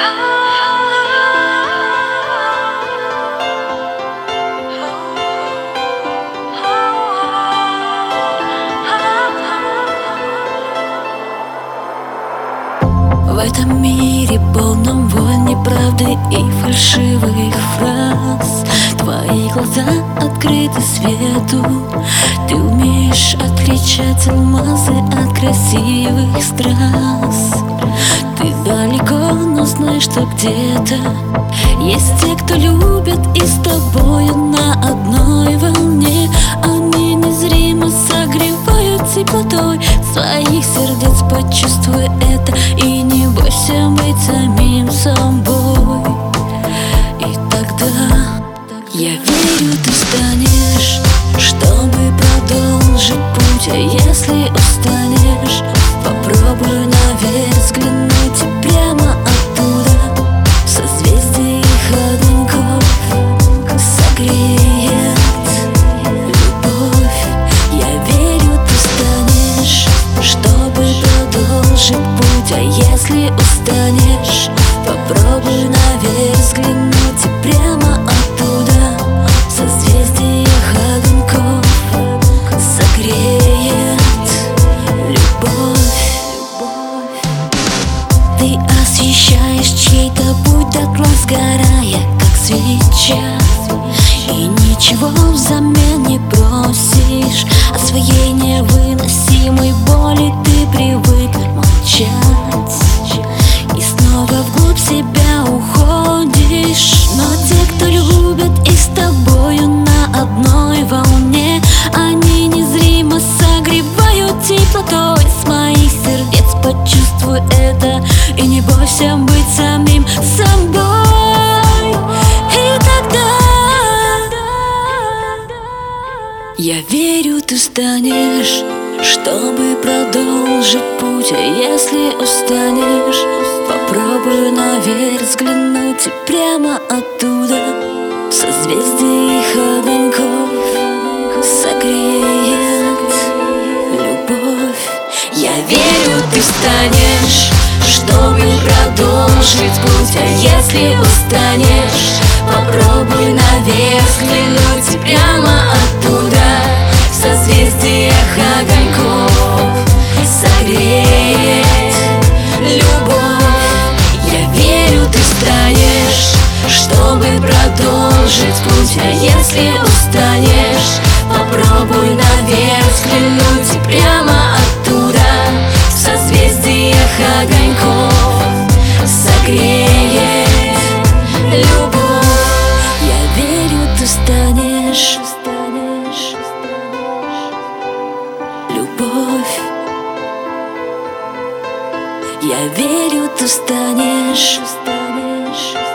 В этом мире полном воль, неправды и фальшивых фраз. Твои глаза открыты свету. Ты умеешь отличать алмазы от красивых страз. Ты далеко, но знаешь, что где-то есть те, кто любит и с тобою на одной волне. Они незримо согревают теплотой своих сердец. Почувствуй это и не бойся быть самим собой. И тогда я верю, ты станешь, чтобы продолжить путь. А если устанешь, попробуй наверх взглянуть и прямо оттуда в созвездии огоньков согреет любовь. Я верю, ты станешь, чтобы продолжить путь. А если устанешь, попробуй наверх взглянуть и прямо оттуда в созвездиях огоньков согреет любовь. Ты освещаешь чей-то путь дотла, сгорая, как свеча, и ничего взамен не просишь. От своей невыносимой боли ты привык молчать, и снова вглубь себя уходишь. Но те, кто любит и с тобою на одной волне, они незримо согревают теплотой с моих сердец. Почувствуй это и не бойся быть самим собой. И тогда я верю, ты станешь, чтобы продолжить путь. А если устанешь, попробуй наверх взглянуть и прямо оттуда в созвездиях огоньков согреет любовь. Я верю, ты станешь, чтобы продолжить путь. А если устанешь, попробуй наверх взглянуть и прямо оттуда в созвездиях огоньков согреет любовь. Я верю, ты станешь, чтобы продолжить путь. А если устанешь, попробуй наверх взглянуть и прямо оттуда в созвездиях огоньков согреет любовь. Я верю, ты станешь любовь. Я верю, ты станешь.